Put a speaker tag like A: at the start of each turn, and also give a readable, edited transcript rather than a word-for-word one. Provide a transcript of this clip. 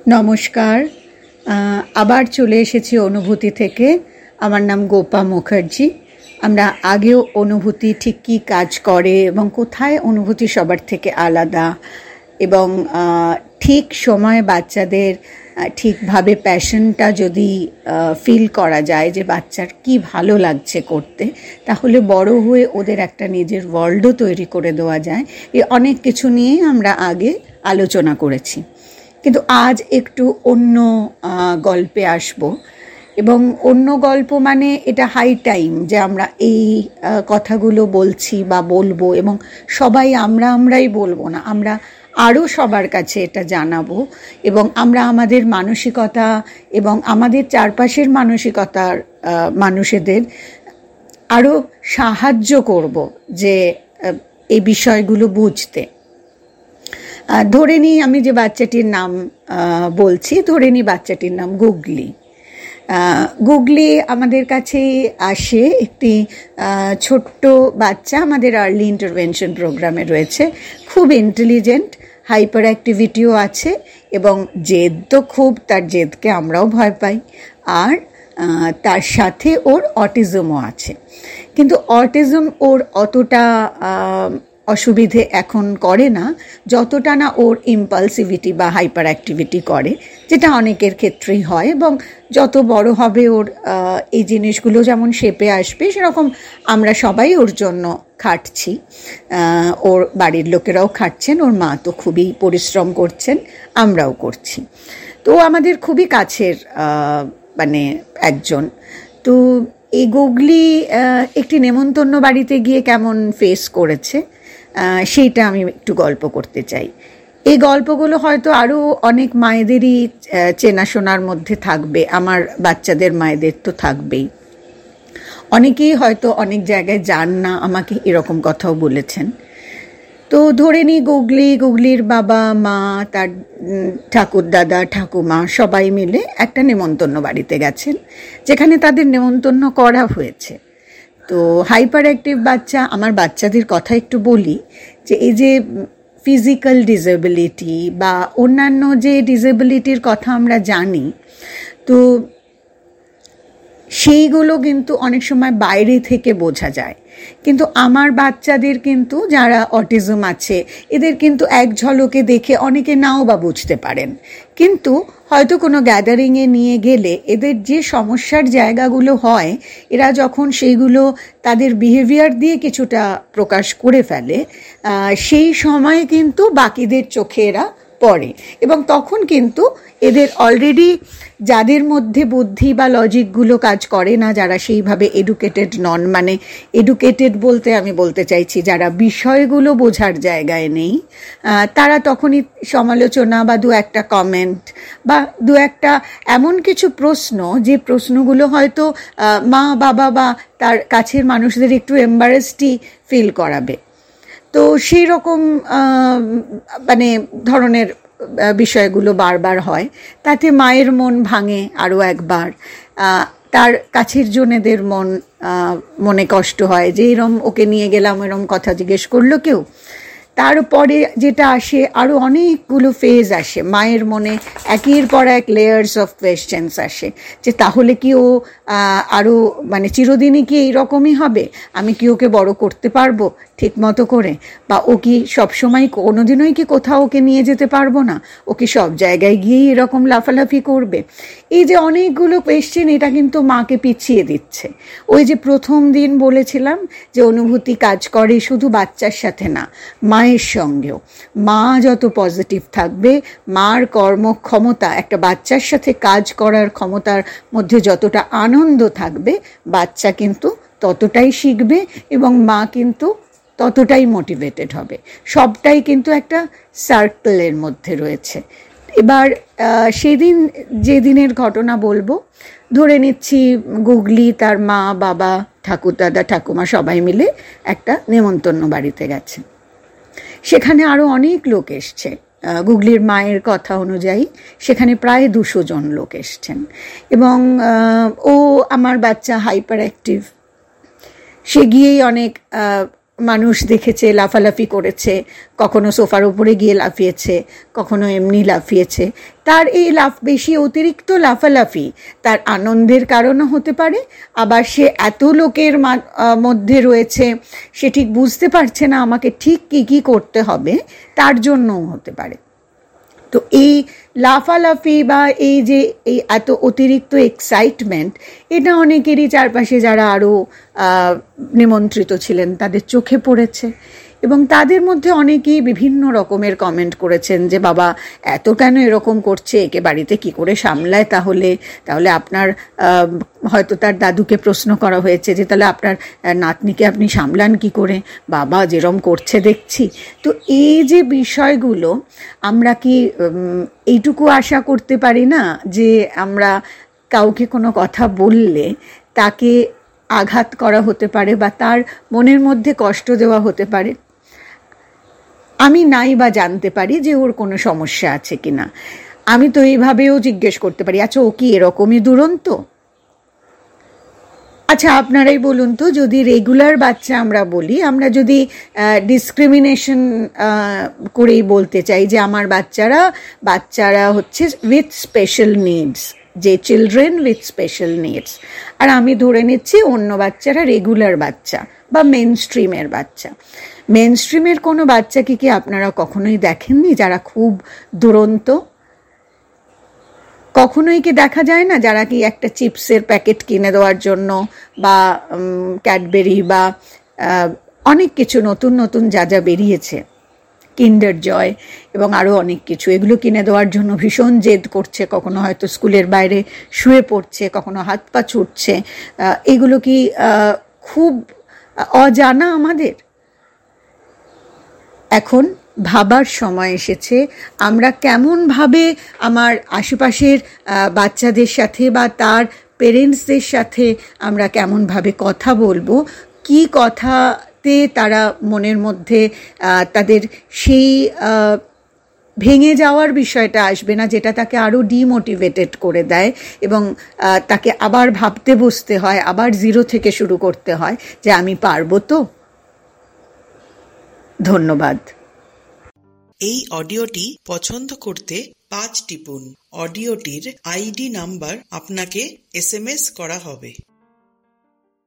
A: নমস্কার। আবার চলে এসেছি অনুভূতি থেকে। আমার নাম গোপা মুখার্জি। আমরা আগেও অনুভূতি ঠিক কী কাজ করে এবং কোথায় অনুভূতি সবার থেকে আলাদা এবং ঠিক সময়ে বাচ্চাদের ঠিকভাবে প্যাশনটা যদি ফিল করা যায় যে বাচ্চার কি ভালো লাগছে করতে, তাহলে বড় হয়ে ওদের একটা নিজের ওয়ার্ল্ডও তৈরি করে দেওয়া যায়। এই অনেক কিছু নিয়ে আমরা আগে আলোচনা করেছি, কিন্তু আজ একটু অন্য গল্পে আসব। এবং অন্য গল্প মানে এটা হাই টাইম যে আমরা এই কথাগুলো বলছি বা বলবো, এবং সবাই আমরাই বলবো না, আমরা আরও সবার কাছে এটা জানাবো এবং আমরা আমাদের মানসিকতা এবং আমাদের চারপাশের মানসিকতার মানুষদের আরও সাহায্য করব যে এই বিষয়গুলো বুঝতে। ধরে নিই আমি যে বাচ্চাটির নাম বলছি, ধরে নিই বাচ্চাটির নাম গুগলি। গুগলি আমাদের কাছে আসে একটি ছোট্ট বাচ্চা, আমাদের আর্লি ইন্টারভেনশন প্রোগ্রামে রয়েছে। খুব ইন্টেলিজেন্ট, হাইপার অ্যাক্টিভিটিও আছে এবং জেদ তো খুব, তার জেদকে আমরাও ভয় পাই। আর তার সাথে ওর অটিজমও আছে, কিন্তু অটিজম ওর অতটা অসুবিধে এখন করে না যতটা না ওর ইম্পালসিভিটি বা হাইপার অ্যাক্টিভিটি করে, যেটা অনেকের ক্ষেত্রেই হয়। এবং যত বড় হবে ওর এই জিনিসগুলো যেমন শেপে আসবে, সেরকম আমরা সবাই ওর জন্য খাটছি। ওর বাড়ির লোকেরাও খাটছেন, ওর মা তো খুবই পরিশ্রম করছেন, আমরাও করছি। তো আমাদের খুবই কাছের মানে একজন। তো এই গুগলি একটি নেমন্তন্ন বাড়িতে গিয়ে কেমন ফেস করেছে সেইটা আমি একটু গল্প করতে চাই। এই গল্পগুলো হয়তো আরও অনেক মায়েদেরই চেনাশোনার মধ্যে থাকবে, আমার বাচ্চাদের মায়েদের তো থাকবেই। অনেকেই হয়তো অনেক জায়গায় যান না, আমাকে এরকম কথাও বলেছেন। তো ধরে নিই গুগলির বাবা মা, তার ঠাকুর দাদা ঠাকুমা সবাই মিলে একটা নেমন্তন্ন বাড়িতে গেছেন, যেখানে তাদের নেমন্তন্ন করা হয়েছে। তো হাইপার অ্যাক্টিভ বাচ্চা, আমার বাচ্চাদের কথা একটু বলি, যে এই যে ফিজিক্যাল ডিসেবিলিটি বা অন্যান্য যে ডিসেবিলিটির কথা আমরা জানি, তো সেইগুলো কিন্তু অনেক সময় বাইরে থেকে বোঝা যায়। কিন্তু আমার বাচ্চাদের কিন্তু যারা অটিজম আছে, এদের কিন্তু এক ঝলকে দেখে অনেকে নাও বা বুঝতে পারেন, কিন্তু হয়তো কোনো গ্যাদারিংয়ে নিয়ে গেলে এদের যে সমস্যার জায়গাগুলো হয়, এরা যখন সেইগুলো তাদের বিহেভিয়ার দিয়ে কিছুটা প্রকাশ করে ফেলে, সেই সময় কিন্তু বাকিদের চোখে এরা পড়ে। এবং তখন কিন্তু এদের অলরেডি যাদের মধ্যে বুদ্ধি বা লজিকগুলো কাজ করে না, যারা সেইভাবে এডুকেটেড নন, মানে এডুকেটেড বলতে আমি বলতে চাইছি যারা বিষয়গুলো বোঝার জায়গায় নেই, তারা তখনই সমালোচনা বা দু একটা কমেন্ট বা দু একটা এমন কিছু প্রশ্ন, যে প্রশ্নগুলো হয়তো মা বাবা বা তার কাছের মানুষদের একটু এম্বারেসডই ফিল করাবে। তো সেই রকম মানে ধরনের বিষয়গুলো বারবার হয়, তাতে মায়ের মন ভাঙে আরও একবার, তার কাছের জনেদের মনে কষ্ট হয় যে এরম ওকে নিয়ে গেলাম, এরম কথা জিজ্ঞেস করলো কেউ। তারপরে যেটা আসে, আরও অনেকগুলো ফেজ আসে মায়ের মনে, একের পর এক লেয়ার্স অফ কোয়েশ্চেন্স আসে, যে তাহলে কি ও আরও মানে চিরদিনই কি এইরকমই হবে? আমি কি ওকে বড় করতে পারবো ঠিক মতো করে? বা ও কি সবসময় কোনোদিনই কি কোথাও ওকে নিয়ে যেতে পারবো না? ও কি সব জায়গায় গিয়েই এরকম লাফালাফি করবে? এই যে অনেকগুলো কোয়েশ্চেন, এটা কিন্তু মাকে পিছিয়ে দিচ্ছে। ওই যে প্রথম দিন বলেছিলাম যে অনুভূতি কাজ করে শুধু বাচ্চার সাথে না, মায়ের সঙ্গেও। মা যত পজিটিভ থাকবে, মার কর্মক্ষমতা, একটা বাচ্চার সাথে কাজ করার ক্ষমতার মধ্যে যতটা আনন্দ থাকবে, বাচ্চা কিন্তু ততটাই শিখবে এবং মা কিন্তু ততটাই মোটিভেটেড হবে। সবটাই কিন্তু একটা সার্কেলের মধ্যে রয়েছে। এবার সেদিন যেদিনের ঘটনা বলবো, ধরে নিচ্ছি গুগলি তার মা বাবা ঠাকুর দাদা ঠাকুমা সবাই মিলে একটা নেমন্তন্ন বাড়িতে গেছে। সেখানে আরও অনেক লোক এসছে। গুগলির মায়ের কথা অনুযায়ী সেখানে প্রায় 200 জন লোক এসছেন। এবং ও আমার বাচ্চা হাইপার অ্যাক্টিভ, সে গিয়েই অনেক মানুষ দেখেছে লাফালাফি করেছে, কখনো সোফার উপরে গিয়ে লাফিয়েছে, কখনো এমনি লাফিয়েছে। তার এই বেশি অতিরিক্ত লাফালাফি তার আনন্দের কারণও হতে পারে, আবার সে এত লোকের মধ্যে রয়েছে, সে ঠিক বুঝতে পারছে না আমাকে ঠিক কী করতে হবে, তার জন্যও হতে পারে। তো এই লাফালাফি বা এই যে এই এত অতিরিক্ত এক্সাইটমেন্ট, এটা অনেকেরই চারপাশে যারা আরও নিমন্ত্রিত ছিলেন তাদের চোখে পড়েছে, এবং তাদের মধ্যে অনেকেই বিভিন্ন রকমের কমেন্ট করেছেন যে বাবা এত কেন এরকম করছে, একে বাড়িতে কি করে সামলায়, তাহলে আপনার হয়তো তার দাদুকে প্রশ্ন করা হয়েছে যে তাহলে আপনার নাতনিকে আপনি সামলান কি করে, বাবা যেরম করছে দেখছি। তো এই যে বিষয়গুলো, আমরা কি এইটুকু আশা করতে পারি না যে আমরা কাউকে কোনো কথা বললে তাকে আঘাত করা হতে পারে বা তার মনের মধ্যে কষ্ট দেওয়া হতে পারে? আমি নাই বা জানতে পারি যে ওর কোনো সমস্যা আছে কিনা, আমি তো এইভাবেও জিজ্ঞেস করতে পারি, আচ্ছা ও কি এরকমই দুরন্ত? আচ্ছা আপনারাই বলুন তো, যদি রেগুলার বাচ্চা আমরা বলি, আমরা যদি ডিসক্রিমিনেশন করেই বলতে চাই যে আমার বাচ্চারা হচ্ছে উইথ স্পেশাল নিডস, যে চিলড্রেন উইথ স্পেশাল নিডস, আর আমি ধরে নিচ্ছি অন্য বাচ্চারা রেগুলার বাচ্চা বা মেন স্ট্রিমের বাচ্চা। মেন স্ট্রিমের কোনো বাচ্চাকে কি আপনারা কখনোই দেখেননি যারা খুব দুরন্ত? কখনোই কি দেখা যায় না যারা কি একটা চিপসের প্যাকেট কিনে দেওয়ার জন্য বা ক্যাডবেরি বা অনেক কিছু নতুন নতুন যা বেরিয়েছে, কিন্ডার জয় এবং আরও অনেক কিছু, এগুলো কিনে দেওয়ার জন্য ভীষণ জেদ করছে, কখনো হয়তো স্কুলের বাইরে শুয়ে পড়ছে, কখনো হাত পা ছুটছে, এগুলো কি খুব অজানা আমাদের? এখন ভাবার সময় এসেছে আমরা কেমনভাবে আমার আশেপাশের বাচ্চাদের সাথে বা তার পেরেন্টসদের সাথে আমরা কেমনভাবে কথা বলবো, কি কথাতে তারা মনের মধ্যে তাদের সেই ভেঙে যাওয়ার বিষয়টা আসবে না, যেটা তাকে আরও ডিমোটিভেটেড করে দেয় এবং তাকে আবার ভাবতে বসতে হয়, আবার জিরো থেকে শুরু করতে হয় যে আমি পারবো তো। ধন্যবাদ।
B: এই অডিওটি পছন্দ করতে 5 টিপুন। অডিওটির আইডি নাম্বার আপনাকে SMS করা হবে।